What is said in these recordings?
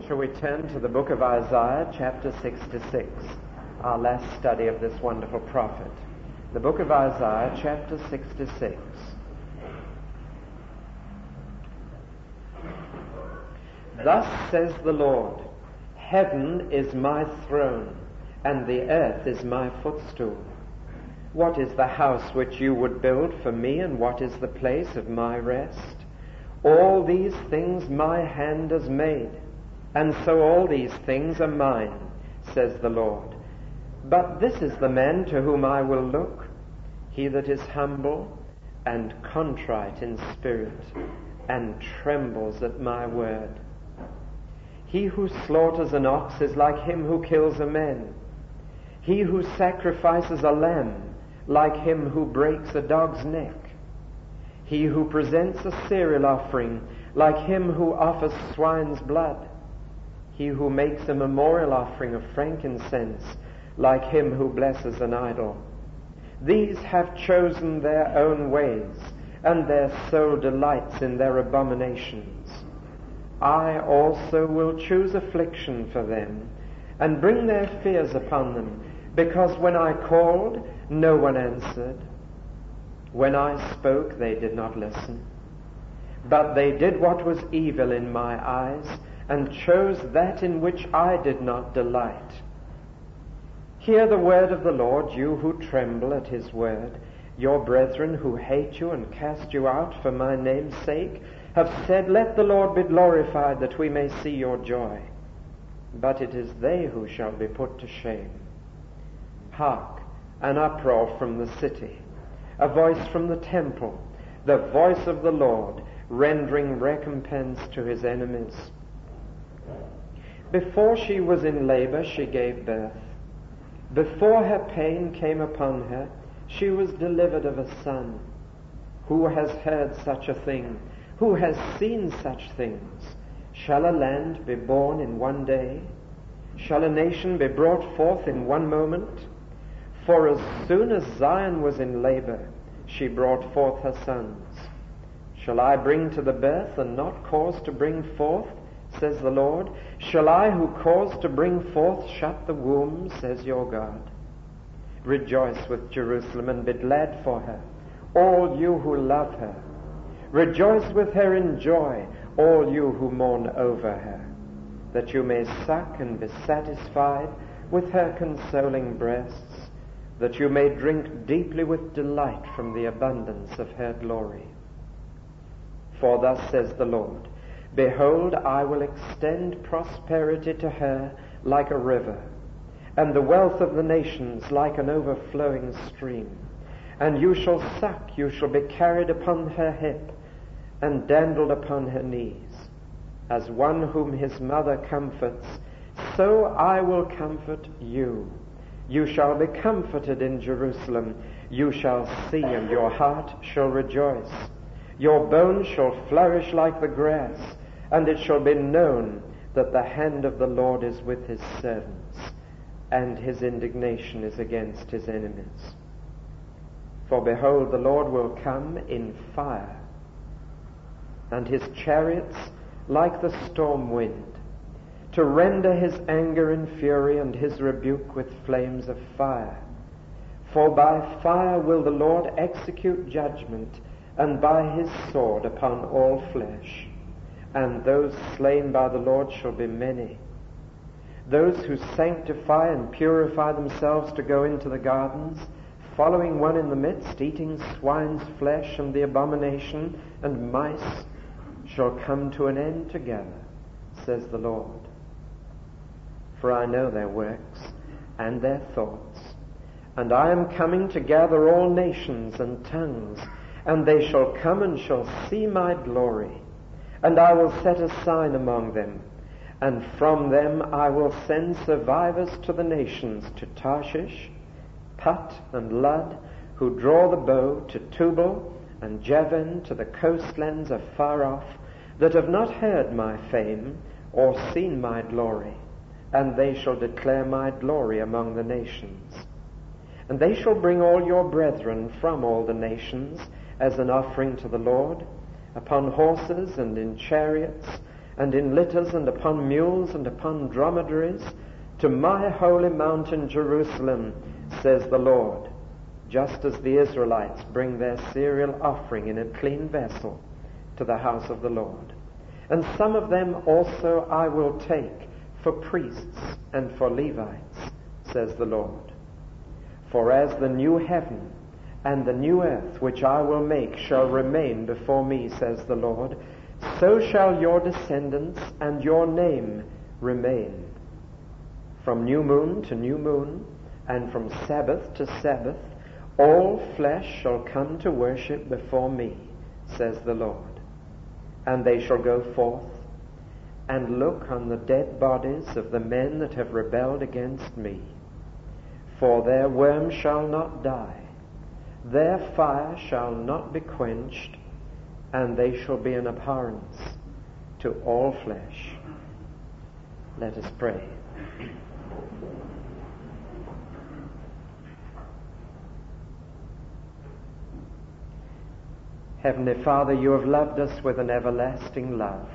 Shall we turn to the book of Isaiah, chapter 66, our last study of this wonderful prophet. The book of Isaiah, chapter 66. Thus says the Lord, Heaven is my throne, and the earth is my footstool. What is the house which you would build for me, and what is the place of my rest? All these things my hand has made, and so all these things are mine, says the Lord. But this is the man to whom I will look, he that is humble and contrite in spirit, and trembles at my word. He who slaughters an ox is like him who kills a man. He who sacrifices a lamb, like him who breaks a dog's neck. He who presents a cereal offering, like him who offers swine's blood. He who makes a memorial offering of frankincense, like him who blesses an idol. These have chosen their own ways, and their soul delights in their abominations. I also will choose affliction for them, and bring their fears upon them, because when I called, no one answered. When I spoke, they did not listen. But they did what was evil in my eyes, and chose that in which I did not delight. Hear the word of the Lord, you who tremble at his word. Your brethren who hate you and cast you out for my name's sake have said, Let the Lord be glorified, that we may see your joy. But it is they who shall be put to shame. Hark, an uproar from the city, a voice from the temple, the voice of the Lord, rendering recompense to his enemies. Before she was in labor, she gave birth. Before her pain came upon her, she was delivered of a son. Who has heard such a thing? Who has seen such things? Shall a land be born in one day? Shall a nation be brought forth in one moment? For as soon as Zion was in labor, she brought forth her sons. Shall I bring to the birth and not cause to bring forth, says the Lord? Shall I who cause to bring forth shut the womb, says your God? Rejoice with Jerusalem and be glad for her, all you who love her. Rejoice with her in joy, all you who mourn over her, that you may suck and be satisfied with her consoling breasts, that you may drink deeply with delight from the abundance of her glory. For thus says the Lord, Behold, I will extend prosperity to her like a river, and the wealth of the nations like an overflowing stream. And you shall suck, you shall be carried upon her hip, and dandled upon her knees. As one whom his mother comforts, so I will comfort you. You shall be comforted in Jerusalem. You shall see, and your heart shall rejoice. Your bones shall flourish like the grass, and it shall be known that the hand of the Lord is with his servants, and his indignation is against his enemies. For behold, the Lord will come in fire, and his chariots like the storm wind, to render his anger in fury and his rebuke with flames of fire. For by fire will the Lord execute judgment, and by his sword upon all flesh. And those slain by the Lord shall be many. Those who sanctify and purify themselves to go into the gardens, following one in the midst, eating swine's flesh and the abomination, and mice, shall come to an end together, says the Lord. For I know their works and their thoughts, and I am coming to gather all nations and tongues, and they shall come and shall see my glory. And I will set a sign among them, and from them I will send survivors to the nations, to Tarshish, Put, and Lud, who draw the bow, to Tubal and Javan, to the coastlands afar off, that have not heard my fame or seen my glory. And they shall declare my glory among the nations. And they shall bring all your brethren from all the nations as an offering to the Lord, upon horses and in chariots, and in litters, and upon mules, and upon dromedaries, to my holy mountain Jerusalem, says the Lord, just as the Israelites bring their cereal offering in a clean vessel to the house of the Lord. And some of them also I will take for priests and for Levites, says the Lord. For as the new heaven and the new earth which I will make shall remain before me, says the Lord, so shall your descendants and your name remain. From new moon to new moon, and from Sabbath to Sabbath, all flesh shall come to worship before me, says the Lord. And they shall go forth and look on the dead bodies of the men that have rebelled against me. For their worm shall not die, their fire shall not be quenched, and they shall be an abhorrence to all flesh. Let us pray. Heavenly Father, you have loved us with an everlasting love,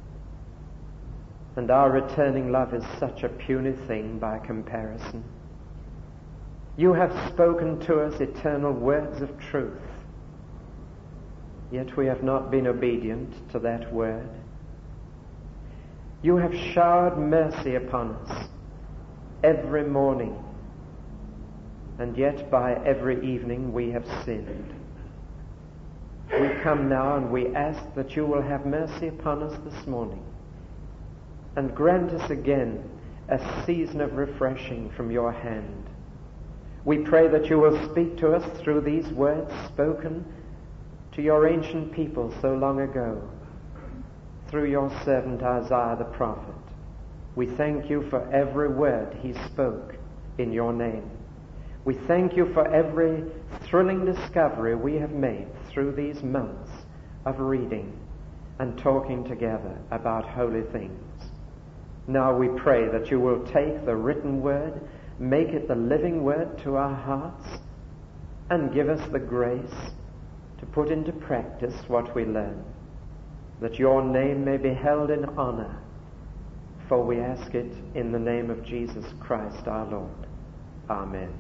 and our returning love is such a puny thing by comparison. You have spoken to us eternal words of truth, yet we have not been obedient to that word. You have showered mercy upon us every morning, and yet by every evening we have sinned. We come now and we ask that you will have mercy upon us this morning and grant us again a season of refreshing from your hand. We pray that you will speak to us through these words spoken to your ancient people so long ago, through your servant Isaiah the prophet. We thank you for every word he spoke in your name. We thank you for every thrilling discovery we have made through these months of reading and talking together about holy things. Now we pray that you will take the written word, make it the living word to our hearts, and give us the grace to put into practice what we learn, that your name may be held in honor, for we ask it in the name of Jesus Christ our Lord. Amen.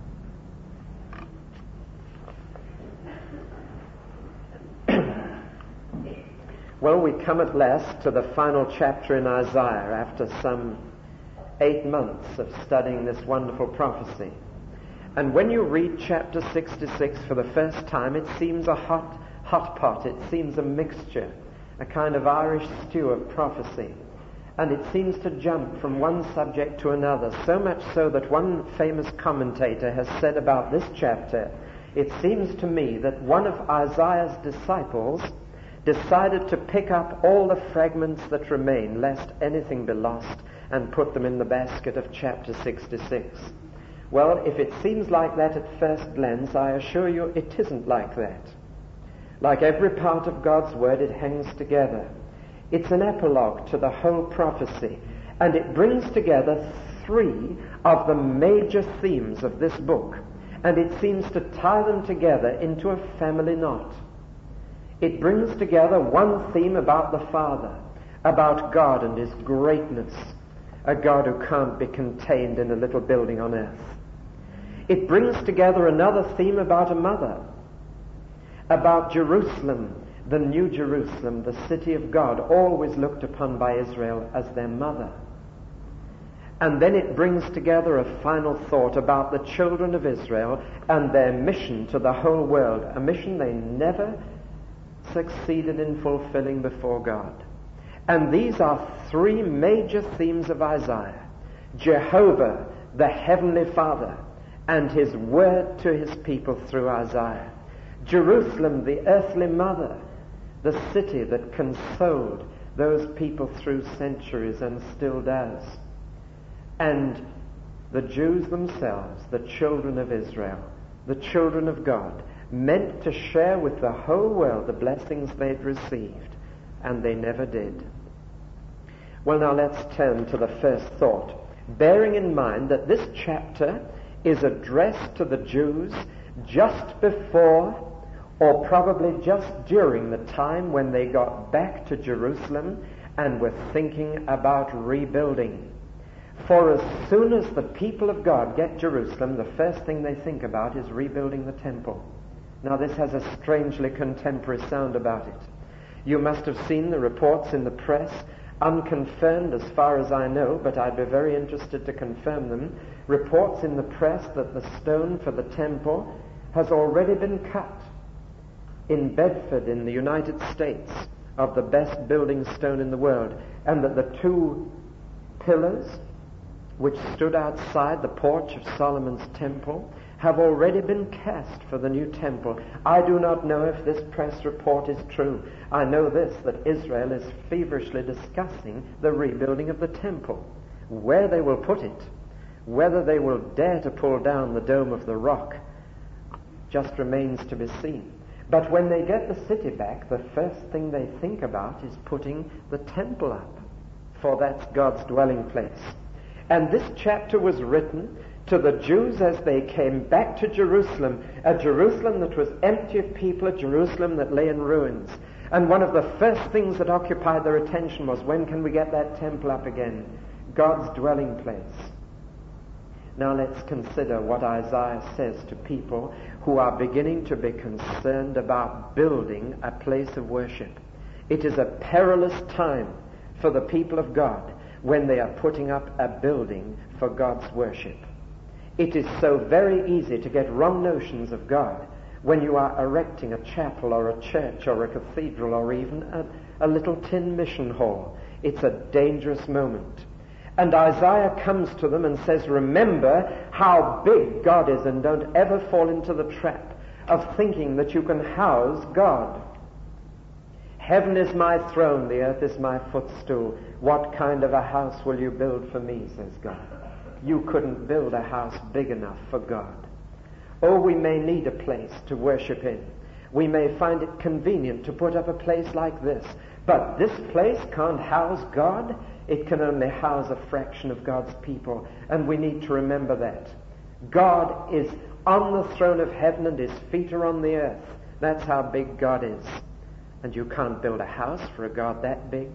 Well, we come at last to the final chapter in Isaiah after some 8 months of studying this wonderful prophecy. And when you read chapter 66 for the first time, it seems a hot pot. It seems a mixture, a kind of Irish stew of prophecy. And it seems to jump from one subject to another, so much so that one famous commentator has said about this chapter, it seems to me that one of Isaiah's disciples decided to pick up all the fragments that remain, lest anything be lost, and put them in the basket of chapter 66. Well, if it seems like that at first glance, I assure you it isn't like that. Like every part of God's Word, it hangs together. It's an epilogue to the whole prophecy, and it brings together 3 of the major themes of this book, and it seems to tie them together into a family knot. It brings together one theme about the Father, about God and his greatness, a God who can't be contained in a little building on earth. It brings together another theme about a mother, about Jerusalem, the New Jerusalem, the city of God, always looked upon by Israel as their mother. And then it brings together a final thought about the children of Israel and their mission to the whole world, a mission they never succeeded in fulfilling before God. And these are 3 major themes of Isaiah: Jehovah, the Heavenly Father, and his word to his people through Isaiah; Jerusalem, the earthly mother, the city that consoled those people through centuries and still does; and the Jews themselves, the children of Israel, the children of God, meant to share with the whole world the blessings they'd received, and they never did. Well, now let's turn to the first thought, bearing in mind that this chapter is addressed to the Jews just before, or probably just during the time when they got back to Jerusalem and were thinking about rebuilding. For as soon as the people of God get Jerusalem, the first thing they think about is rebuilding the temple. Now this has a strangely contemporary sound about it. You must have seen the reports in the press, unconfirmed as far as I know, but I'd be very interested to confirm them. Reports in the press that the stone for the temple has already been cut in Bedford in the United States, of the best building stone in the world, and that the two pillars which stood outside the porch of Solomon's temple have already been cast for the new temple. I do not know if this press report is true. I know this, that Israel is feverishly discussing the rebuilding of the temple. Where they will put it, whether they will dare to pull down the Dome of the Rock, just remains to be seen. But when they get the city back, the first thing they think about is putting the temple up, for that's God's dwelling place. And this chapter was written to the Jews as they came back to Jerusalem, a Jerusalem that was empty of people, a Jerusalem that lay in ruins. And one of the first things that occupied their attention was, when can we get that temple up again? God's dwelling place. Now let's consider what Isaiah says to people who are beginning to be concerned about building a place of worship. It is a perilous time for the people of God when they are putting up a building for God's worship. It is so very easy to get wrong notions of God when you are erecting a chapel or a church or a cathedral or even a little tin mission hall. It's a dangerous moment. And Isaiah comes to them and says, remember how big God is, and don't ever fall into the trap of thinking that you can house God. Heaven is my throne, the earth is my footstool. What kind of a house will you build for me, says God. You couldn't build a house big enough for God. Oh, we may need a place to worship in. We may find it convenient to put up a place like this. But this place can't house God. It can only house a fraction of God's people. And we need to remember that. God is on the throne of heaven and his feet are on the earth. That's how big God is. And you can't build a house for a God that big.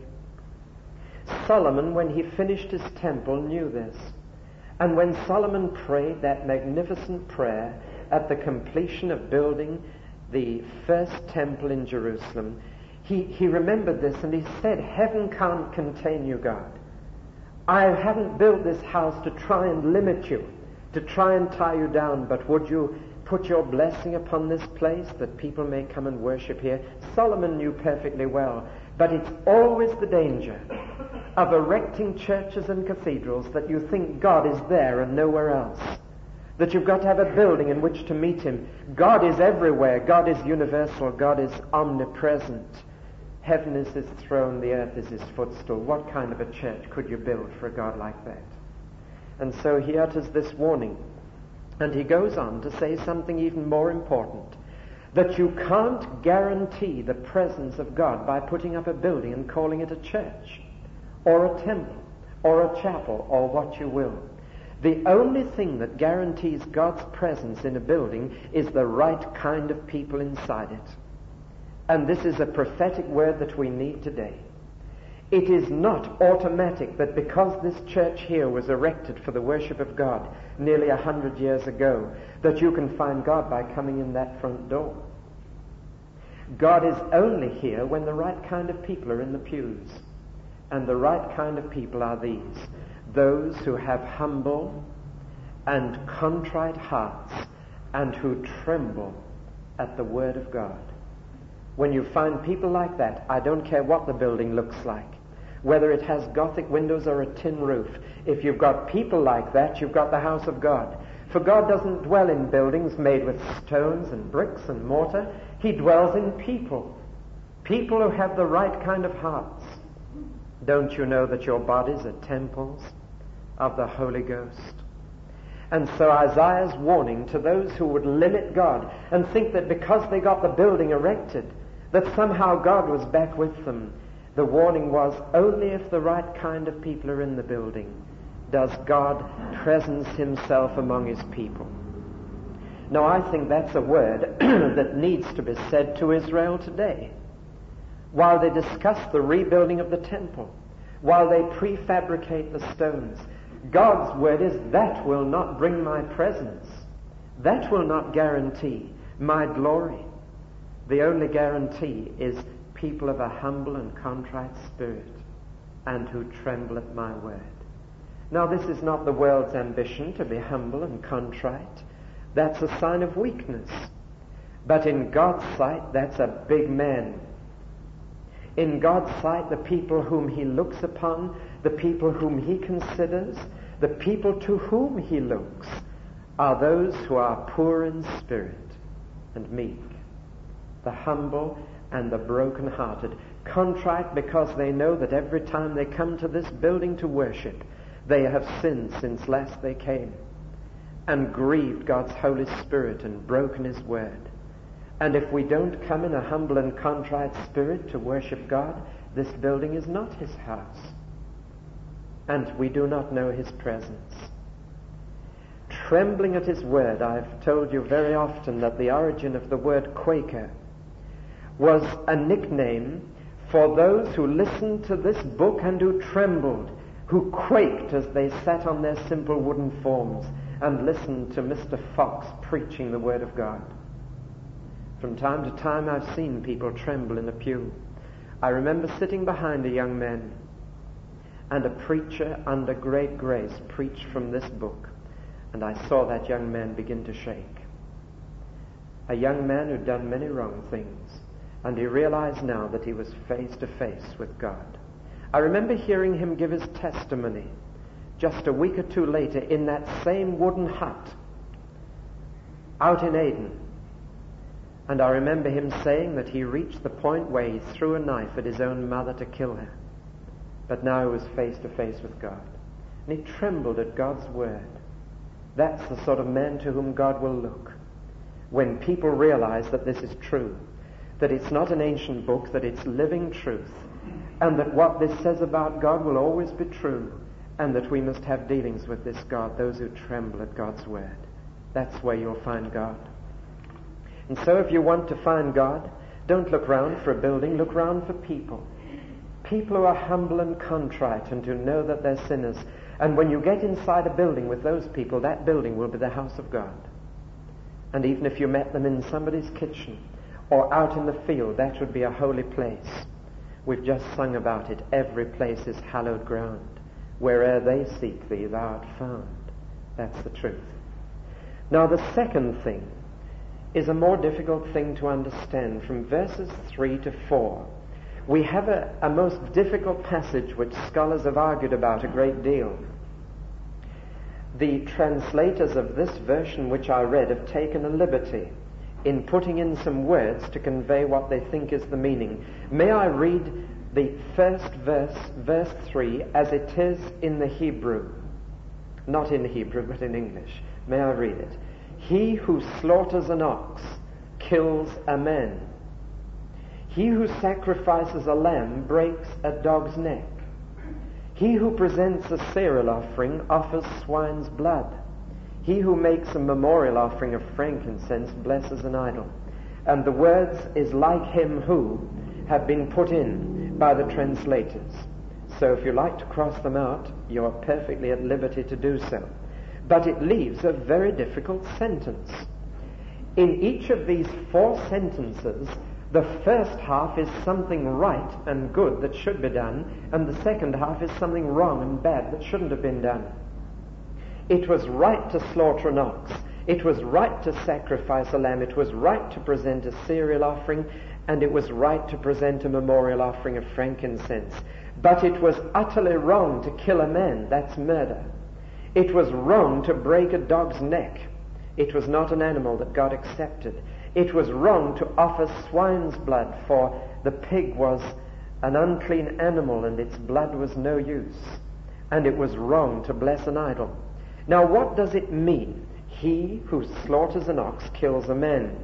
Solomon, when he finished his temple, knew this. And when Solomon prayed that magnificent prayer at the completion of building the first temple in Jerusalem, he remembered this and he said, heaven can't contain you, God. I haven't built this house to try and limit you, to try and tie you down, but would you put your blessing upon this place that people may come and worship here? Solomon knew perfectly well, but it's always the danger of erecting churches and cathedrals that you think God is there and nowhere else. That you've got to have a building in which to meet him. God is everywhere. God is universal. God is omnipresent. Heaven is his throne. The earth is his footstool. What kind of a church could you build for a God like that? And so he utters this warning. And he goes on to say something even more important. That you can't guarantee the presence of God by putting up a building and calling it a church, or a temple, or a chapel, or what you will. The only thing that guarantees God's presence in a building is the right kind of people inside it. And this is a prophetic word that we need today. It is not automatic that because this church here was erected for the worship of God nearly 100 years ago, that you can find God by coming in that front door. God is only here when the right kind of people are in the pews. And the right kind of people are these: those who have humble and contrite hearts and who tremble at the word of God. When you find people like that, I don't care what the building looks like, whether it has Gothic windows or a tin roof. If you've got people like that, you've got the house of God. For God doesn't dwell in buildings made with stones and bricks and mortar. He dwells in people. People who have the right kind of hearts. Don't you know that your bodies are temples of the Holy Ghost? And so Isaiah's warning to those who would limit God and think that because they got the building erected, that somehow God was back with them. The warning was, only if the right kind of people are in the building does God presence himself among his people. Now I think that's a word that needs to be said to Israel today. while they discuss the rebuilding of the temple, while they prefabricate the stones. God's word is, that will not bring my presence. That will not guarantee my glory. The only guarantee is people of a humble and contrite spirit and who tremble at my word. Now, this is not the world's ambition to be humble and contrite. That's a sign of weakness. But in God's sight, that's a big man. In God's sight, the people whom he looks upon, the people whom he considers, the people to whom he looks, are those who are poor in spirit and meek, the humble and the broken-hearted, contrite because they know that every time they come to this building to worship, they have sinned since last they came and grieved God's Holy Spirit and broken his word. And if we don't come in a humble and contrite spirit to worship God, this building is not his house. And we do not know his presence. Trembling at his word, I've told you very often that the origin of the word Quaker was a nickname for those who listened to this book and who trembled, who quaked as they sat on their simple wooden forms and listened to Mr. Fox preaching the word of God. From time to time I've seen people tremble in a pew. I remember sitting behind a young man, and a preacher under great grace preached from this book, and I saw that young man begin to shake. A young man who'd done many wrong things, and he realized now that he was face to face with God. I remember hearing him give his testimony just a week or two later in that same wooden hut out in Aden. And I remember him saying that he reached the point where he threw a knife at his own mother to kill her. But now he was face to face with God. And he trembled at God's word. That's the sort of man to whom God will look. When people realize that this is true, that it's not an ancient book, that it's living truth, and that what this says about God will always be true, and that we must have dealings with this God, those who tremble at God's word. That's where you'll find God. And so if you want to find God, don't look round for a building, look round for people. People who are humble and contrite and who know that they're sinners. And when you get inside a building with those people, that building will be the house of God. And even if you met them in somebody's kitchen or out in the field, that would be a holy place. We've just sung about it. Every place is hallowed ground. Where'er they seek thee, thou art found. That's the truth. Now the second thing is a more difficult thing to understand. From verses 3 to 4, we have a most difficult passage which scholars have argued about a great deal. The translators of this version which I read have taken a liberty in putting in some words to convey what they think is the meaning. May I read the first verse, verse 3, as it is in the Hebrew? Not in Hebrew, but in English. May I read it? He who slaughters an ox kills a man. He who sacrifices a lamb breaks a dog's neck. He who presents a cereal offering offers swine's blood. He who makes a memorial offering of frankincense blesses an idol. And the words is like him who have been put in by the translators. So if you like to cross them out, you're perfectly at liberty to do so. But it leaves a very difficult sentence. In each of these 4 sentences, the first half is something right and good that should be done, and the second half is something wrong and bad that shouldn't have been done. It was right to slaughter an ox. It was right to sacrifice a lamb. It was right to present a cereal offering, and it was right to present a memorial offering of frankincense. But it was utterly wrong to kill a man. That's murder. It was wrong to break a dog's neck. It was not an animal that God accepted. It was wrong to offer swine's blood, for the pig was an unclean animal and its blood was no use. And it was wrong to bless an idol. Now what does it mean? He who slaughters an ox kills a man.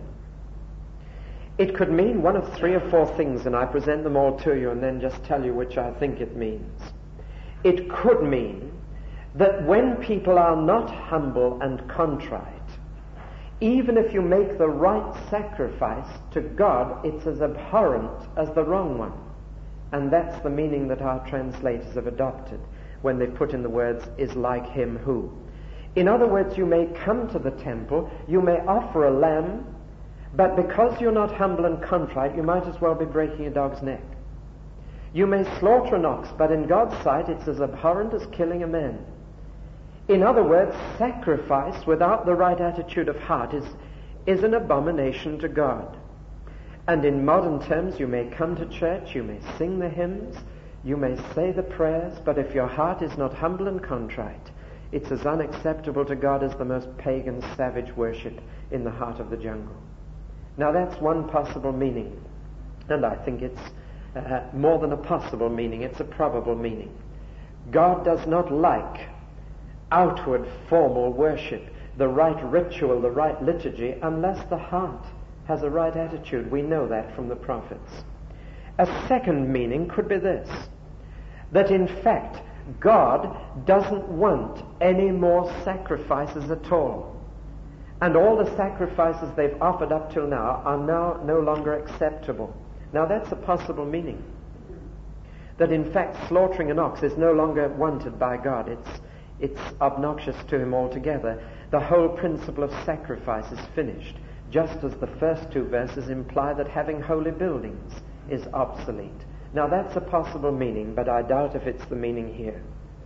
It could mean one of 3 or 4 things, and I present them all to you and then just tell you which I think it means. It could mean that when people are not humble and contrite, Even if you make the right sacrifice, to God it's as abhorrent as the wrong one. And that's the meaning that our translators have adopted when they put in the words, is like him who. In other words, you may come to the temple, you may offer a lamb, but because you're not humble and contrite, you might as well be breaking a dog's neck. You may slaughter an ox, but in God's sight it's as abhorrent as killing a man. In other words, sacrifice without the right attitude of heart is an abomination to God. And in modern terms, you may come to church, you may sing the hymns, you may say the prayers, but if your heart is not humble and contrite, it's as unacceptable to God as the most pagan, savage worship in the heart of the jungle. Now that's one possible meaning, and I think it's more than a possible meaning, it's a probable meaning. God does not like outward formal worship, the right ritual, the right liturgy, unless the heart has a right attitude. We know that from the prophets. A second meaning could be this, that in fact God doesn't want any more sacrifices at all. And all the sacrifices they've offered up till now are now no longer acceptable. Now that's a possible meaning. That in fact slaughtering an ox is no longer wanted by God. It's obnoxious to him altogether. The whole principle of sacrifice is finished, just as the first two verses imply that having holy buildings is obsolete. Now that's a possible meaning, but I doubt if it's the meaning here.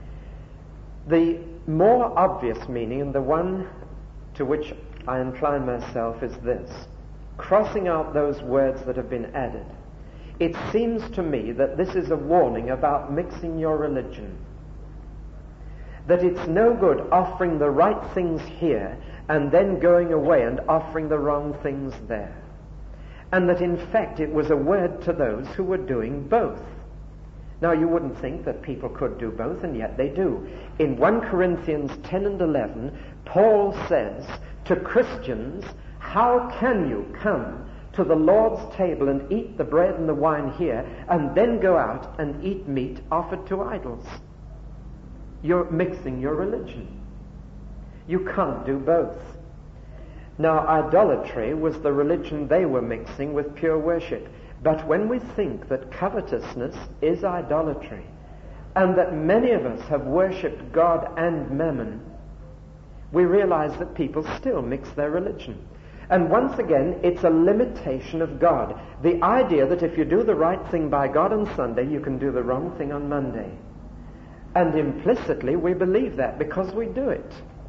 The more obvious meaning, and the one to which I incline myself, is this. Crossing out those words that have been added, it seems to me that this is a warning about mixing your religion. That it's no good offering the right things here and then going away and offering the wrong things there. And that in fact it was a word to those who were doing both. Now you wouldn't think that people could do both, and yet they do. In 1 Corinthians 10 and 11, Paul says to Christians, how can you come to the Lord's table and eat the bread and the wine here and then go out and eat meat offered to idols? You're mixing your religion. You can't do both. Now, idolatry was the religion they were mixing with pure worship. But when we think that covetousness is idolatry, and that many of us have worshipped God and mammon, we realize that people still mix their religion. And once again, it's a limitation of God. The idea that if you do the right thing by God on Sunday, you can do the wrong thing on Monday. And implicitly we believe that because we do it.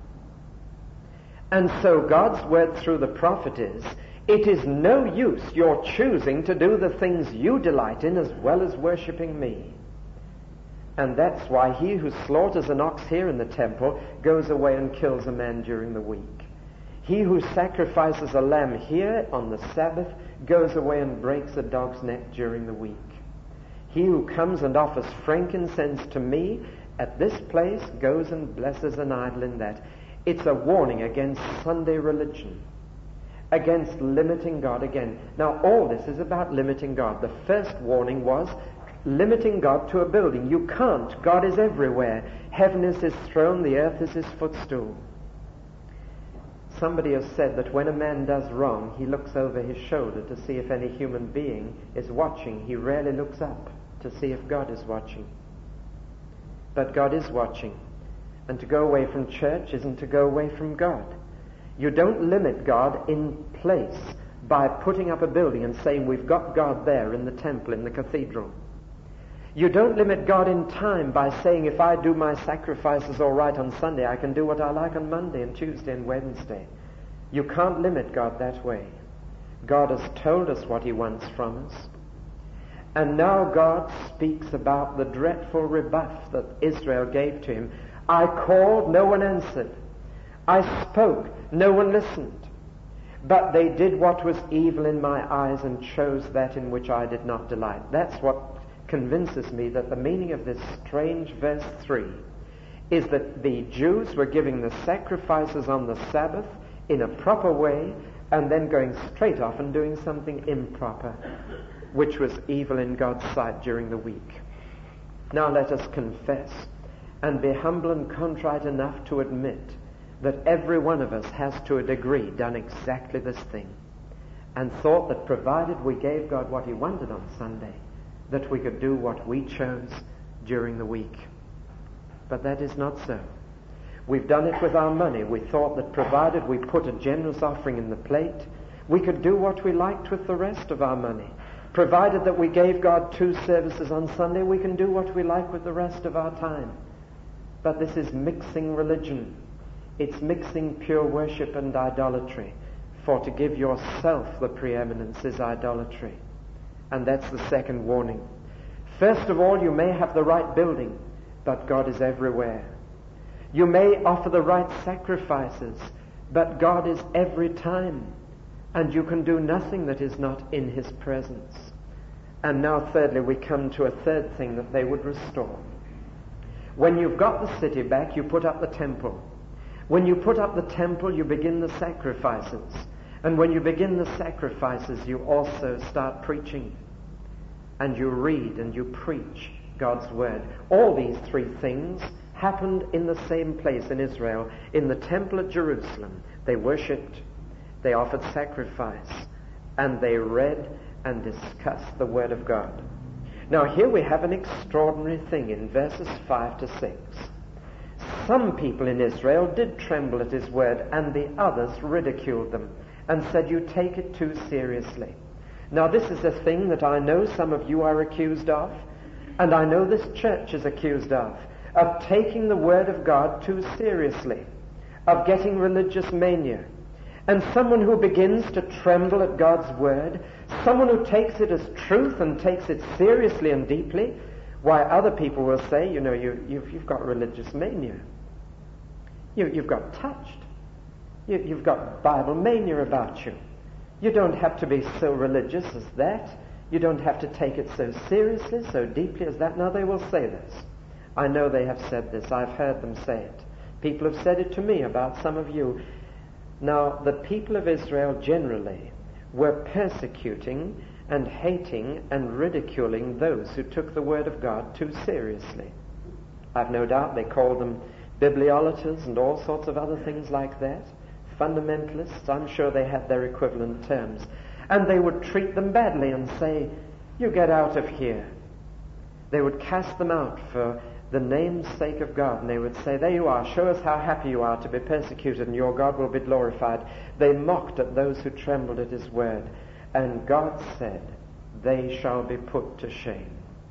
And so God's word through the prophet is, it is no use your choosing to do the things you delight in as well as worshipping me. And that's why he who slaughters an ox here in the temple goes away and kills a man during the week. He who sacrifices a lamb here on the Sabbath goes away and breaks a dog's neck during the week. He who comes and offers frankincense to me at this place goes and blesses an idol in that. It's a warning against Sunday religion, against limiting God again. Now all this is about limiting God. The first warning was limiting God to a building. You can't. God is everywhere. Heaven is his throne, the earth is his footstool. Somebody has said that when a man does wrong, he looks over his shoulder to see if any human being is watching. He rarely looks up to see if God is watching. But God is watching. And to go away from church isn't to go away from God. You don't limit God in place by putting up a building and saying we've got God there in the temple, in the cathedral. You don't limit God in time by saying if I do my sacrifices all right on Sunday, I can do what I like on Monday and Tuesday and Wednesday. You can't limit God that way. God has told us what he wants from us. And now God speaks about the dreadful rebuff that Israel gave to him. I called, no one answered. I spoke, no one listened. But they did what was evil in my eyes and chose that in which I did not delight. That's what convinces me that the meaning of this strange verse 3 is that the Jews were giving the sacrifices on the Sabbath in a proper way and then going straight off and doing something improper, which was evil in God's sight during the week. Now let us confess and be humble and contrite enough to admit that every one of us has to a degree done exactly this thing, and thought that provided we gave God what he wanted on Sunday, that we could do what we chose during the week. But that is not so. We've done it with our money. We thought that provided we put a generous offering in the plate, we could do what we liked with the rest of our money. Provided that we gave God 2 services on Sunday, we can do what we like with the rest of our time. But this is mixing religion. It's mixing pure worship and idolatry. For to give yourself the preeminence is idolatry. And that's the second warning. First of all, you may have the right building, but God is everywhere. You may offer the right sacrifices, but God is every time. And you can do nothing that is not in his presence. And now thirdly, we come to a third thing that they would restore. When you've got the city back, you put up the temple. When you put up the temple, you begin the sacrifices. And when you begin the sacrifices, you also start preaching. And you read and you preach God's word. All these 3 things happened in the same place in Israel, in the temple at Jerusalem. They worshipped, they offered sacrifice, and they read and discussed the word of God. Now here we have an extraordinary thing in verses 5 to 6. Some people in Israel did tremble at his word, and the others ridiculed them and said, you take it too seriously. Now this is a thing that I know some of you are accused of, and I know this church is accused of taking the word of God too seriously, of getting religious mania. And someone who begins to tremble at God's word, someone who takes it as truth and takes it seriously and deeply, why other people will say, you know, you've got religious mania. You've got touched. You've got Bible mania about you. You don't have to be so religious as that. You don't have to take it so seriously, so deeply as that. Now they will say this. I know they have said this. I've heard them say it. People have said it to me about some of you. Now, the people of Israel generally were persecuting and hating and ridiculing those who took the word of God too seriously. I've no doubt they called them bibliolaters and all sorts of other things like that. Fundamentalists, I'm sure they had their equivalent terms. And they would treat them badly and say, you get out of here. They would cast them out for the name's sake of God, and they would say, there you are, show us how happy you are to be persecuted, and your God will be glorified. They mocked at those who trembled at his word, and God said, they shall be put to shame.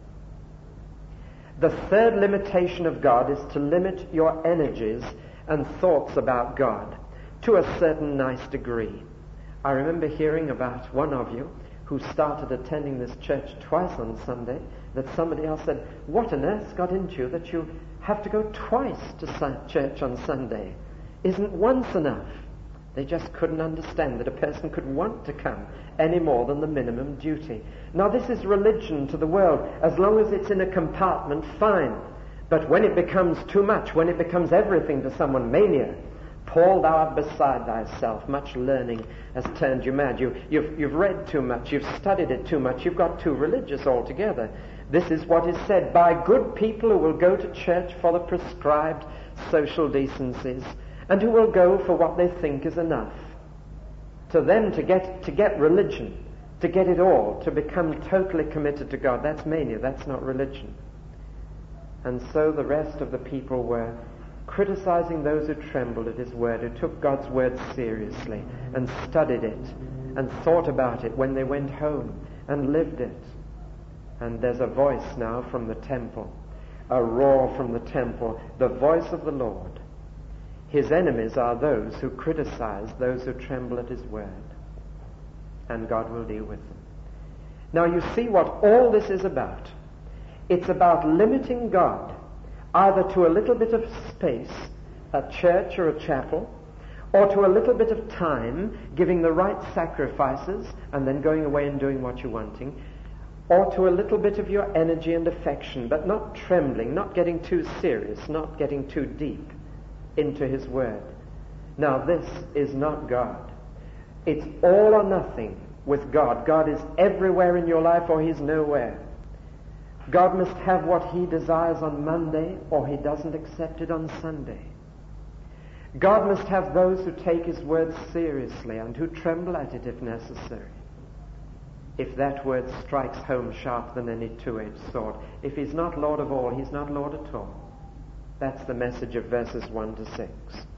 The third limitation of God is to limit your energies and thoughts about God to a certain nice degree. I remember hearing about one of you who started attending this church twice on Sunday, that somebody else said, what on earth got into you that you have to go twice to church on Sunday? Isn't once enough? They just couldn't understand that a person could want to come any more than the minimum duty. Now this is religion to the world. As long as it's in a compartment, fine. But when it becomes too much, when it becomes everything to someone, mania, Paul, thou art beside thyself. Much learning has turned you mad. You've read too much. You've studied it too much. You've got too religious altogether. This is what is said by good people who will go to church for the prescribed social decencies and who will go for what they think is enough. To them, to get religion, to get it all, to become totally committed to God, that's mania. That's not religion. And so the rest of the people were criticizing those who trembled at his word, who took God's word seriously and studied it and thought about it when they went home and lived it. And there's a voice now from the temple, a roar from the temple, the voice of the Lord. His enemies are those who criticize those who tremble at his word, and God will deal with them. Now you see what all this is about. It's about limiting God either to a little bit of space, a church or a chapel, or to a little bit of time, giving the right sacrifices, and then going away and doing what you're wanting, or to a little bit of your energy and affection, but not trembling, not getting too serious, not getting too deep into his word. Now this is not God. It's all or nothing with God. God is everywhere in your life or he's nowhere. God must have what he desires on Monday or he doesn't accept it on Sunday. God must have those who take his word seriously and who tremble at it if necessary. If that word strikes home sharper than any two-edged sword, if he's not Lord of all, he's not Lord at all. That's the message of verses 1 to 6.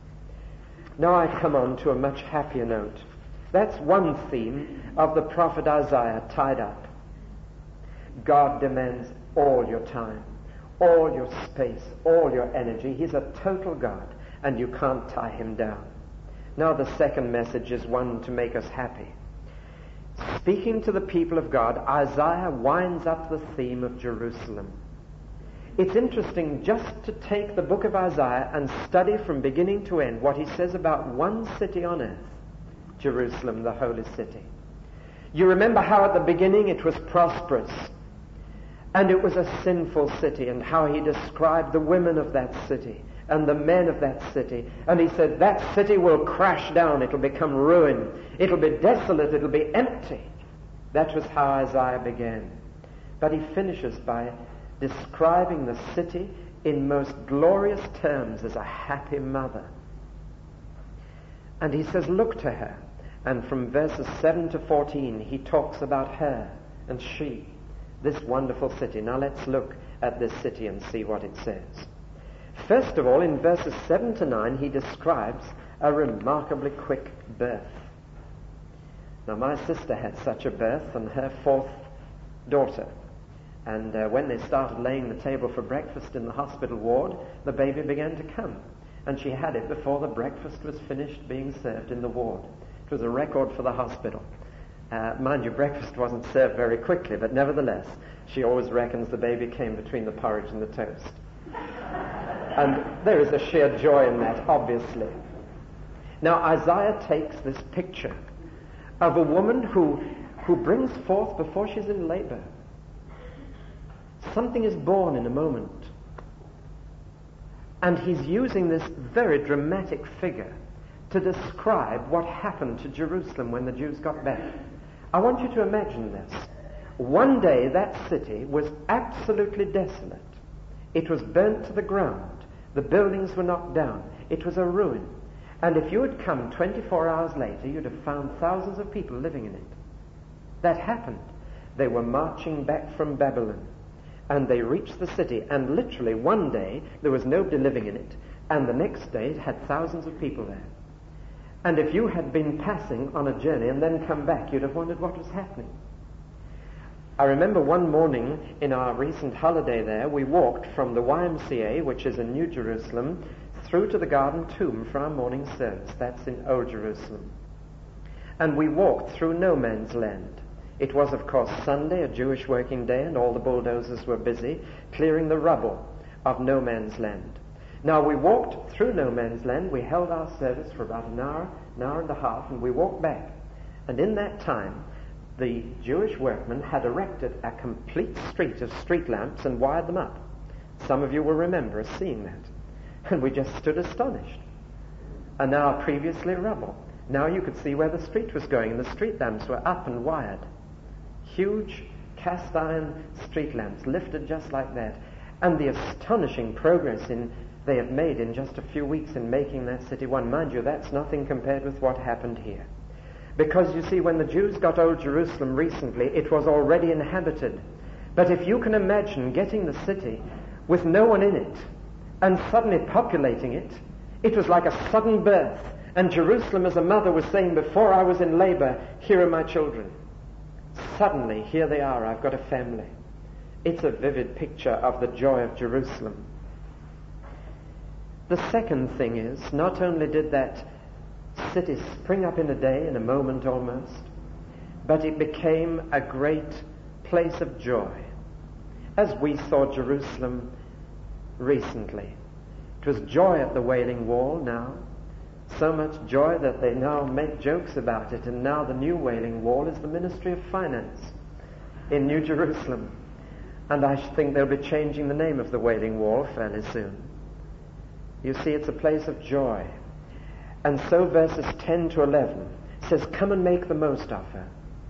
Now I come on to a much happier note. That's one theme of the prophet Isaiah tied up. God demands all your time, all your space, all your energy. He's a total God, and you can't tie him down. Now the second message is one to make us happy. Speaking to the people of God, Isaiah winds up the theme of Jerusalem. It's interesting just to take the book of Isaiah and study from beginning to end what he says about one city on earth, Jerusalem, the holy city. You remember how at the beginning it was prosperous, and it was a sinful city, and how he described the women of that city and the men of that city. And he said, that city will crash down, it'll become ruin, it'll be desolate, it'll be empty. That was how Isaiah began. But he finishes by describing the city in most glorious terms as a happy mother. And he says, look to her. And from verses 7 to 14, he talks about her and she, this wonderful city. Now let's look at this city and see what it says. First of all, in verses 7 to 9, he describes a remarkably quick birth. Now, my sister had such a birth and her fourth daughter. And when they started laying the table for breakfast in the hospital ward, the baby began to come. And she had it before the breakfast was finished being served in the ward. It was a record for the hospital. Mind you, breakfast wasn't served very quickly, but nevertheless, she always reckons the baby came between the porridge and the toast. And there is a sheer joy in that, obviously. Now, Isaiah takes this picture of a woman who brings forth before she's in labor. Something is born in a moment. And he's using this very dramatic figure to describe what happened to Jerusalem when the Jews got back. I want you to imagine this. One day that city was absolutely desolate. It was burnt to the ground. The buildings were knocked down. It was a ruin. And if you had come 24 hours later, you'd have found thousands of people living in it. That happened. They were marching back from Babylon. And they reached the city. And literally one day, there was nobody living in it. And the next day, it had thousands of people there. And if you had been passing on a journey and then come back, you'd have wondered what was happening. I remember one morning in our recent holiday there, we walked from the YMCA, which is in New Jerusalem, through to the Garden Tomb for our morning service. That's in Old Jerusalem. And we walked through no man's land. It was, of course, Sunday, a Jewish working day, and all the bulldozers were busy clearing the rubble of no man's land. Now, we walked through no man's land. We held our service for about an hour and a half, and we walked back. And in that time, the Jewish workmen had erected a complete street of street lamps and wired them up. Some of you will remember us seeing that. And we just stood astonished. And now previously rubble. Now you could see where the street was going, and the street lamps were up and wired. Huge cast iron street lamps lifted just like that. And the astonishing progress they have made in just a few weeks in making that city one. Mind you, that's nothing compared with what happened here. Because you see, when the Jews got Old Jerusalem recently, it was already inhabited. But if you can imagine getting the city with no one in it and suddenly populating it, it was like a sudden birth. And Jerusalem as a mother was saying, before I was in labor, here are my children. Suddenly, here they are, I've got a family. It's a vivid picture of the joy of Jerusalem. The second thing is, not only did that city spring up in a day, in a moment almost, but it became a great place of joy. As we saw Jerusalem recently, it was joy at the Wailing Wall now, so much joy that they now make jokes about it, and now the new Wailing Wall is the Ministry of Finance in New Jerusalem. And I think they'll be changing the name of the Wailing Wall fairly soon. You see, it's a place of joy. And so verses 10 to 11 says, come and make the most of her.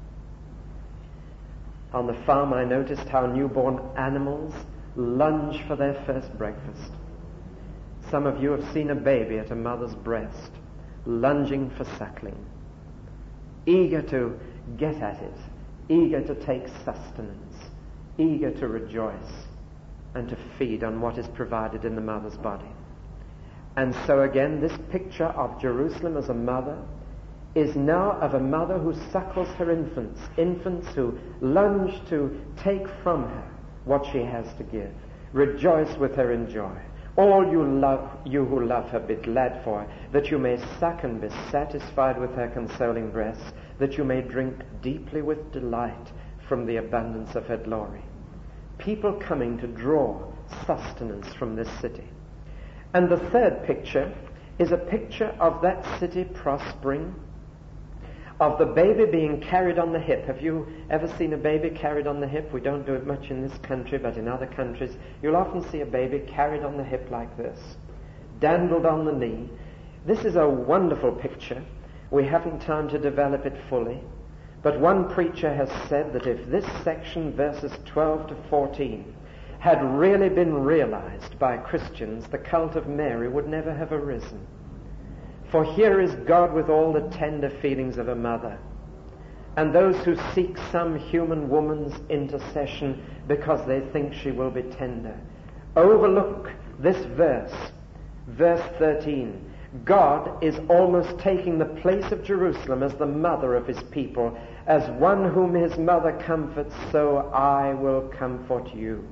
On the farm I noticed how newborn animals lunge for their first breakfast. some of you have seen a baby at a mother's breast, lunging for suckling, eager to get at it, eager to take sustenance, eager to rejoice and to feed on what is provided in the mother's body. And so again, this picture of Jerusalem as a mother is now of a mother who suckles her infants who lunge to take from her what she has to give. Rejoice with her in joy. All you who love her, be glad for her, that you may suck and be satisfied with her consoling breasts, that you may drink deeply with delight from the abundance of her glory. People coming to draw sustenance from this city. And the third picture is a picture of that city prospering, of the baby being carried on the hip. Have you ever seen a baby carried on the hip? We don't do it much in this country, but in other countries you'll often see a baby carried on the hip like this, dandled on the knee. This is a wonderful picture. We haven't time to develop it fully, but one preacher has said that if this section, verses 12 to 14, had really been realized by Christians, the cult of Mary would never have arisen. For here is God with all the tender feelings of a mother, and those who seek some human woman's intercession because they think she will be tender overlook this verse, verse 13. God is almost taking the place of Jerusalem as the mother of his people. As one whom his mother comforts, so I will comfort you.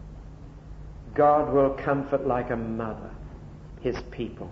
God will comfort like a mother his people.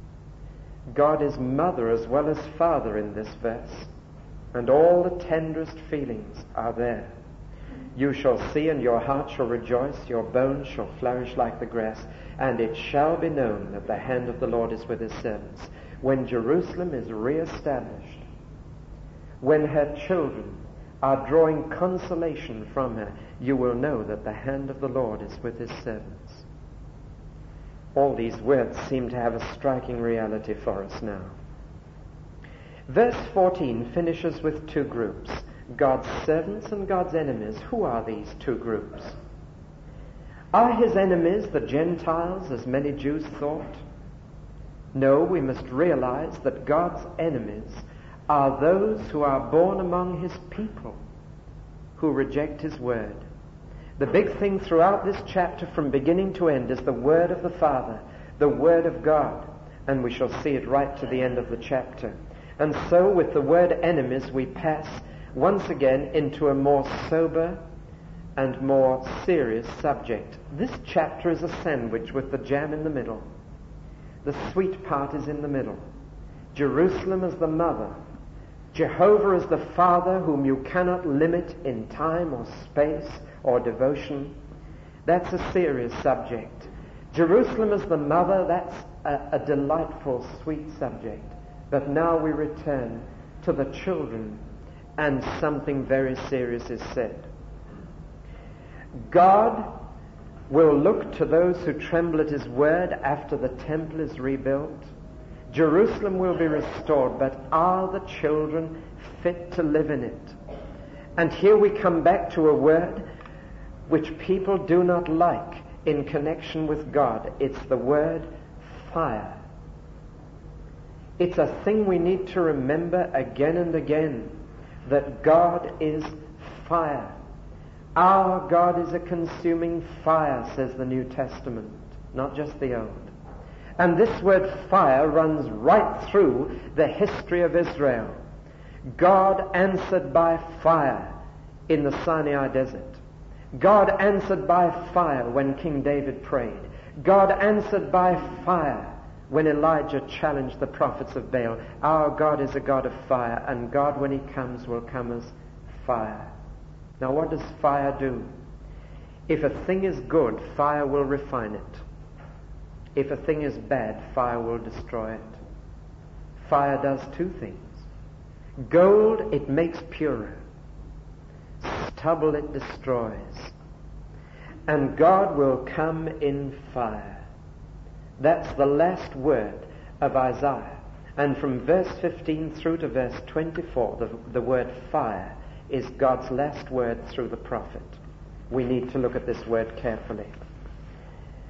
God is mother as well as father in this verse, and all the tenderest feelings are there. You shall see, and your heart shall rejoice, your bones shall flourish like the grass, and it shall be known that the hand of the Lord is with his servants. When Jerusalem is re-established, when her children are drawing consolation from her, you will know that the hand of the Lord is with his servants. All these words seem to have a striking reality for us now. Verse 14 finishes with two groups, God's servants and God's enemies. Who are these two groups? Are his enemies the Gentiles, as many Jews thought? No, we must realize that God's enemies are those who are born among his people, who reject his word. The big thing throughout this chapter from beginning to end is the word of the Father, the word of God, and we shall see it right to the end of the chapter. And so with the word enemies we pass once again into a more sober and more serious subject. This chapter is a sandwich with the jam in the middle. The sweet part is in the middle. Jerusalem is the mother. Jehovah is the Father whom you cannot limit in time or space or devotion. That's a serious subject. Jerusalem is the mother. That's a delightful, sweet subject. But now we return to the children, and something very serious is said. God will look to those who tremble at his word after the temple is rebuilt. Jerusalem will be restored, but are the children fit to live in it? And here we come back to a word which people do not like in connection with God. It's the word fire. It's a thing we need to remember again and again, that God is fire. Our God is a consuming fire, says the New Testament, not just the Old. And this word fire runs right through the history of Israel. God answered by fire in the Sinai desert. God answered by fire when King David prayed. God answered by fire when Elijah challenged the prophets of Baal. Our God is a God of fire, and God, when he comes, will come as fire. Now, what does fire do? If a thing is good, fire will refine it. If a thing is bad, fire will destroy it. Fire does two things. Gold, it makes purer. Stubble, it destroys. And God will come in fire. That's the last word of Isaiah. And from verse 15 through to verse 24, the word fire is God's last word through the prophet. We need to look at this word carefully.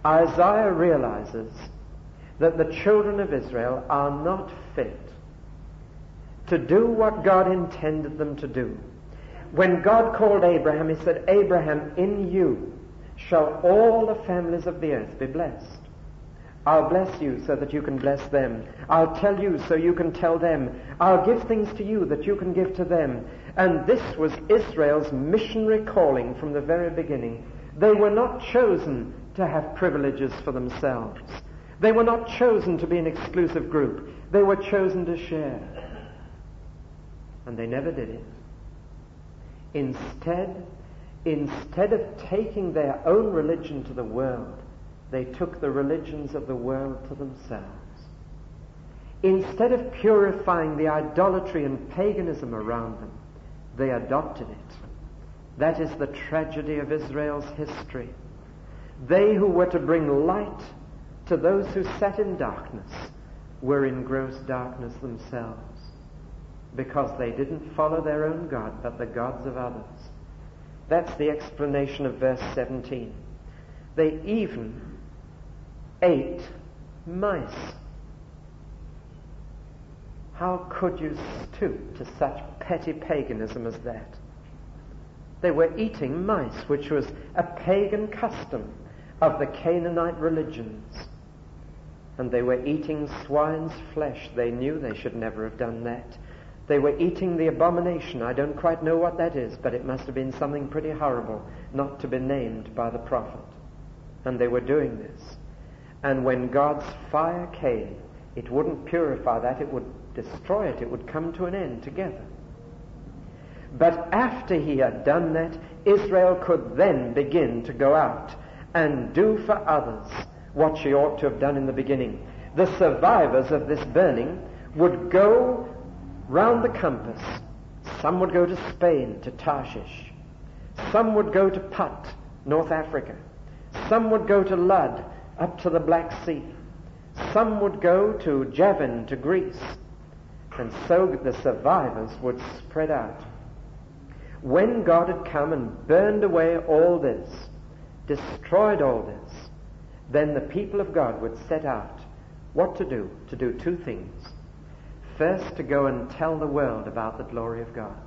Isaiah realizes that the children of Israel are not fit to do what God intended them to do. When God called Abraham, he said, Abraham, in you shall all the families of the earth be blessed. I'll bless you so that you can bless them. I'll tell you so you can tell them. I'll give things to you that you can give to them. And this was Israel's missionary calling from the very beginning. They were not chosen to have privileges for themselves. They were not chosen to be an exclusive group. They were chosen to share. And they never did it. Instead of taking their own religion to the world, they took the religions of the world to themselves. Instead of purifying the idolatry and paganism around them, they adopted it. That is the tragedy of Israel's history. They who were to bring light to those who sat in darkness were in gross darkness themselves, because they didn't follow their own God, but the gods of others. That's the explanation of verse 17. They even ate mice. How could you stoop to such petty paganism as that? They were eating mice, which was a pagan custom of the Canaanite religions. And they were eating swine's flesh. They knew they should never have done that. They were eating the abomination. I don't quite know what that is, but it must have been something pretty horrible, not to be named by the prophet. And they were doing this. And when God's fire came, it wouldn't purify that, it would destroy it, it would come to an end together. But after he had done that, Israel could then begin to go out and do for others what she ought to have done in the beginning. The survivors of this burning would go round the compass. Some would go to Spain, to Tarshish. Some would go to Put, North Africa. Some would go to Lud, up to the Black Sea. Some would go to Javan, to Greece. And so the survivors would spread out. When God had come and burned away all this, destroyed all this, then the people of God would set out what to do two things. First, to go and tell the world about the glory of God.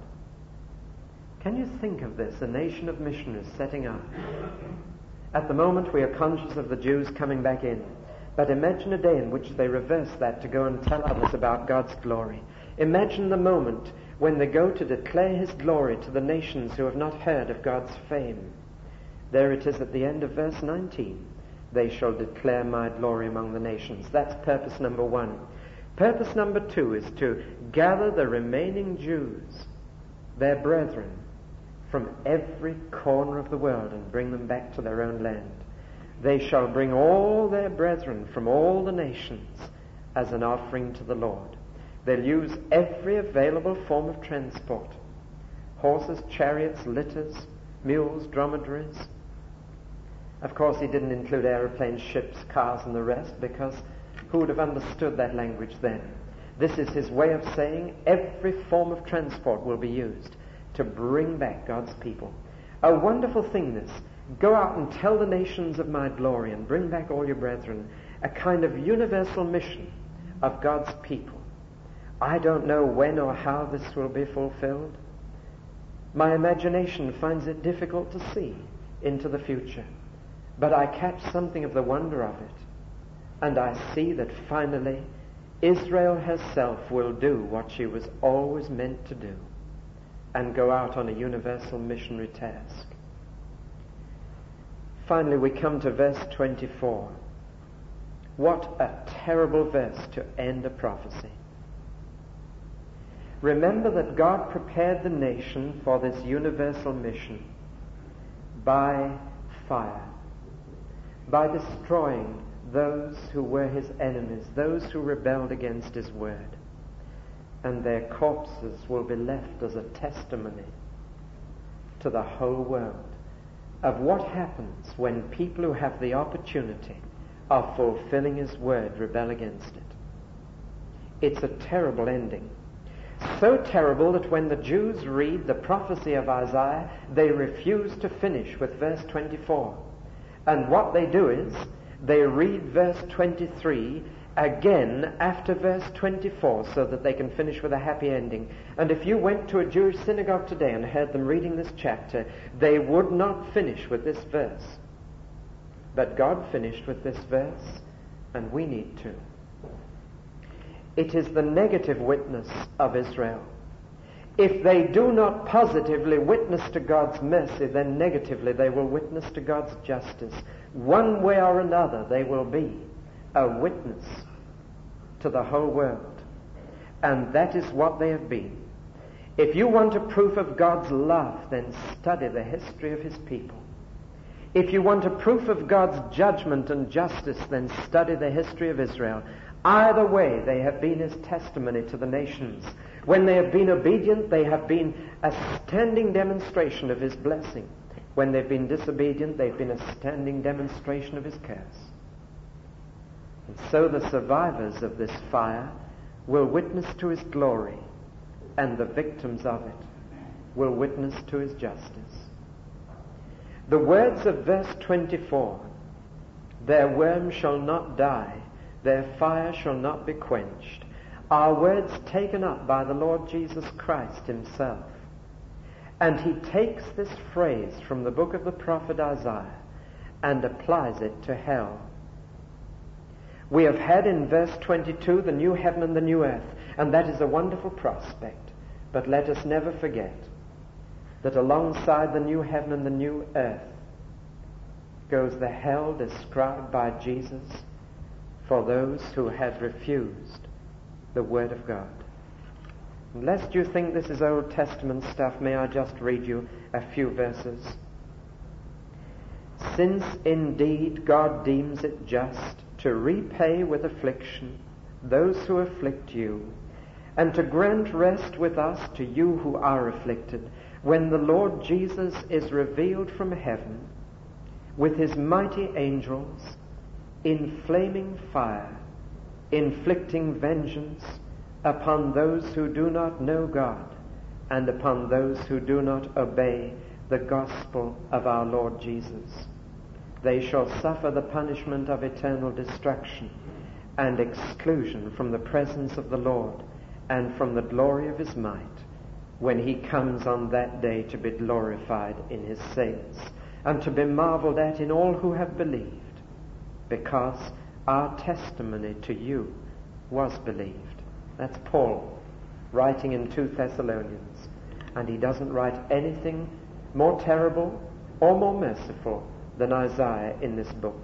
Can you think of this, a nation of missionaries setting out? At the moment we are conscious of the Jews coming back in, but imagine a day in which they reverse that to go and tell others about God's glory. Imagine the moment when they go to declare his glory to the nations who have not heard of God's fame. There it is at the end of verse 19. They shall declare my glory among the nations. That's purpose number one. Purpose number two is to gather the remaining Jews, their brethren, from every corner of the world and bring them back to their own land. They shall bring all their brethren from all the nations as an offering to the Lord. They'll use every available form of transport. Horses, chariots, litters, mules, dromedaries. Of course, he didn't include aeroplanes, ships, cars, and the rest, because who would have understood that language then? This is his way of saying every form of transport will be used to bring back God's people. A wonderful thing this. Go out and tell the nations of my glory and bring back all your brethren. A kind of universal mission of God's people. I don't know when or how this will be fulfilled. My imagination finds it difficult to see into the future. But I catch something of the wonder of it. And I see that finally Israel herself will do what she was always meant to do and go out on a universal missionary task. Finally, we come to verse 24. What a terrible verse to end a prophecy. Remember that God prepared the nation for this universal mission by fire, by destroying those who were his enemies, those who rebelled against his word. And their corpses will be left as a testimony to the whole world of what happens when people who have the opportunity of fulfilling his word rebel against it. It's a terrible ending. So terrible that when the Jews read the prophecy of Isaiah, they refuse to finish with verse 24. And what they do is, they read verse 23 again after verse 24 so that they can finish with a happy ending. And if you went to a Jewish synagogue today and heard them reading this chapter, they would not finish with this verse. But God finished with this verse, and we need to. It is the negative witness of Israel. If they do not positively witness to God's mercy, then negatively they will witness to God's justice. One way or another, they will be a witness to the whole world. And that is what they have been. If you want a proof of God's love, then study the history of his people. If you want a proof of God's judgment and justice, then study the history of Israel. Either way, they have been his testimony to the nations. When they have been obedient, they have been a standing demonstration of his blessing. When they've been disobedient, they've been a standing demonstration of his curse. And so the survivors of this fire will witness to his glory, and the victims of it will witness to his justice. The words of verse 24, their worm shall not die, their fire shall not be quenched, are words taken up by the Lord Jesus Christ himself. And he takes this phrase from the book of the prophet Isaiah and applies it to hell. We have had in verse 22 the new heaven and the new earth, and that is a wonderful prospect. But let us never forget that alongside the new heaven and the new earth goes the hell described by Jesus for those who have refused the Word of God. And lest you think this is Old Testament stuff, may I just read you a few verses. Since indeed God deems it just to repay with affliction those who afflict you, and to grant rest with us to you who are afflicted, when the Lord Jesus is revealed from heaven with his mighty angels in flaming fire, inflicting vengeance upon those who do not know God and upon those who do not obey the gospel of our Lord Jesus. They shall suffer the punishment of eternal destruction and exclusion from the presence of the Lord and from the glory of his might, when he comes on that day to be glorified in his saints and to be marveled at in all who have believed, because our testimony to you was believed. That's Paul writing in 2 Thessalonians, and he doesn't write anything more terrible or more merciful than Isaiah in this book.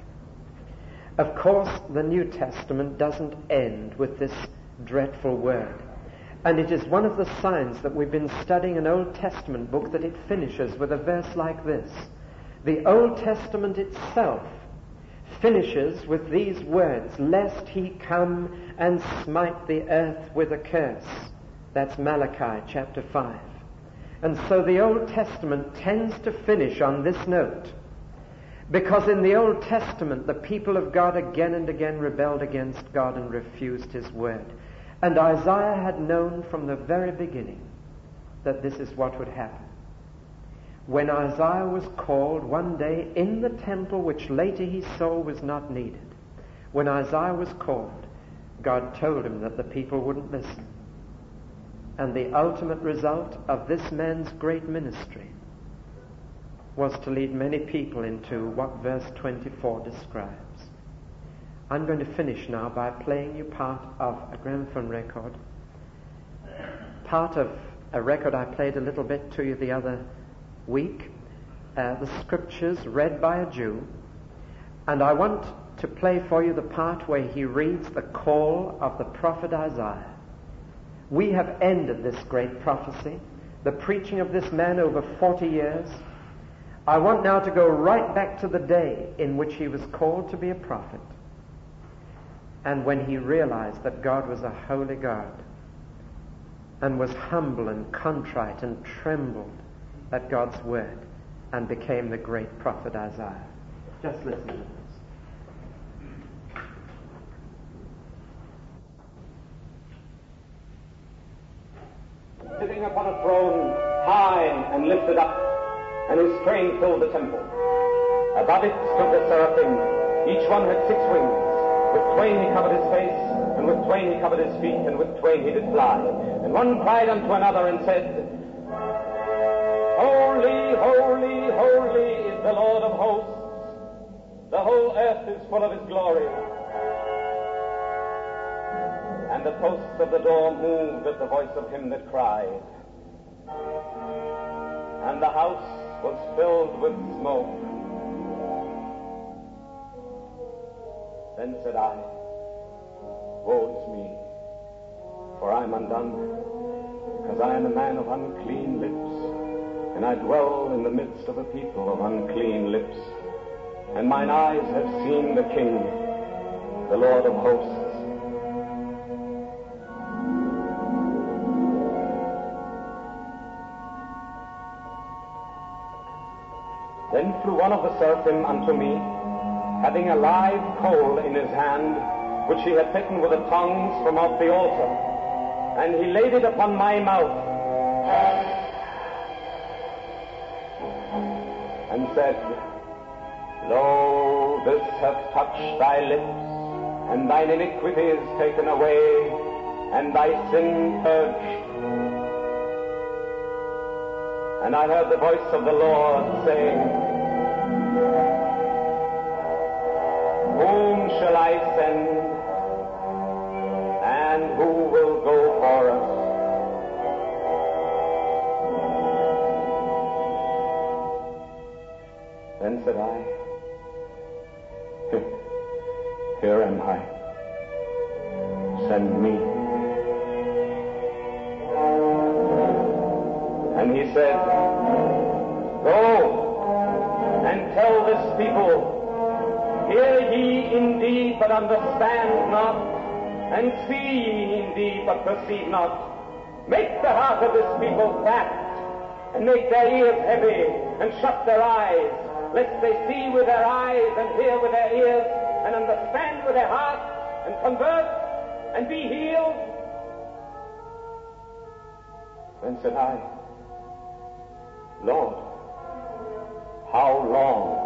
Of course, the New Testament doesn't end with this dreadful word. And it is one of the signs that we've been studying an Old Testament book that it finishes with a verse like this. The Old Testament itself finishes with these words, lest he come and smite the earth with a curse. That's Malachi chapter 5. And so the Old Testament tends to finish on this note, because in the Old Testament the people of God again and again rebelled against God and refused his word. And Isaiah had known from the very beginning that this is what would happen. When Isaiah was called one day in the temple, which later he saw was not needed, when Isaiah was called, God told him that the people wouldn't listen. And the ultimate result of this man's great ministry was to lead many people into what verse 24 describes. I'm going to finish now by playing you part of a gramophone record, part of a record I played a little bit to you the other week, the scriptures read by a Jew, and I want to play for you the part where he reads the call of the prophet Isaiah. We have ended this great prophecy, the preaching of this man over 40 years. I want now to go right back to the day in which he was called to be a prophet, and when he realized that God was a holy God, and was humble and contrite and trembled at God's word, and became the great prophet Isaiah. Just listen to this. Sitting upon a throne high and lifted up, and his train filled the temple. Above it stood the seraphim, Each one had 6 wings. With twain he covered his face, and with twain he covered his feet, and with twain he did fly. And one cried unto another and said, Holy, holy, holy is the Lord of hosts. The whole earth is full of his glory. And the posts of the door moved at the voice of him that cried. And the house was filled with smoke. Then said I, Woe is me, for I am undone, because I am a man of unclean lips, and I dwell in the midst of a people of unclean lips. And mine eyes have seen the King, the Lord of hosts. Then flew one of the seraphim unto me, having a live coal in his hand, which he had taken with the tongs from off the altar. And he laid it upon my mouth, and said, Lo, this hath touched thy lips, and thine iniquity is taken away, and thy sin purged. And I heard the voice of the Lord saying, Whom shall I send, and who will go for us? Then said I, Here am I. Send me. And he said, Go and tell this people, Hear ye indeed, but understand not, and see ye indeed, but perceive not. Make the heart of this people fat, and make their ears heavy, and shut their eyes, lest they see with their eyes, and hear with their ears, and understand with their heart, and convert, and be healed. Then said I, Lord, how long?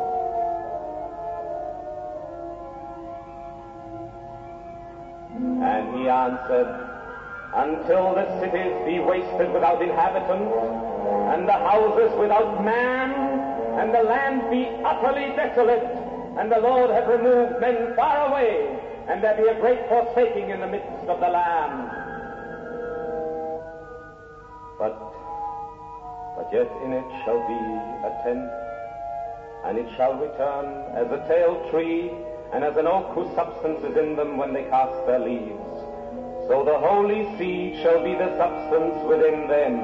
And he answered, Until the cities be wasted without inhabitants, and the houses without man, and the land be utterly desolate, and the Lord have removed men far away, and there be a great forsaking in the midst of the land. But yet in it shall be a tent, and it shall return as a tall tree, and as an oak whose substance is in them when they cast their leaves. So the holy seed shall be the substance within them.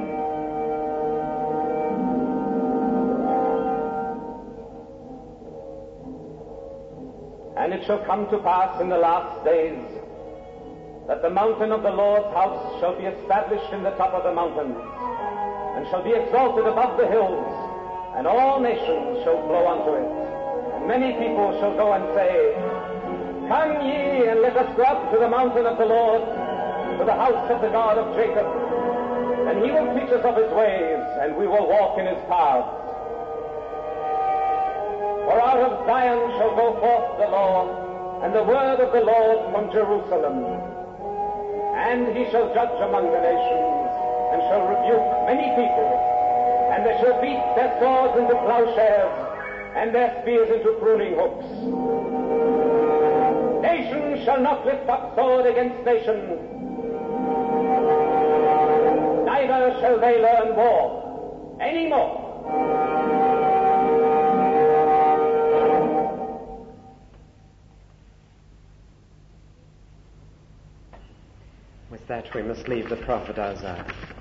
And it shall come to pass in the last days that the mountain of the Lord's house shall be established in the top of the mountains, and shall be exalted above the hills, and all nations shall flow unto it. And many people shall go and say, Come ye, and let us go up to the mountain of the Lord, to the house of the God of Jacob. And he will teach us of his ways, and we will walk in his paths. For out of Zion shall go forth the law, and the word of the Lord from Jerusalem. And he shall judge among the nations, and shall rebuke many people, and they shall beat their swords into plowshares, and their spears into pruning hooks. Nation shall not lift up sword against nation, neither shall they learn war any more. With that we must leave the prophet Isaiah.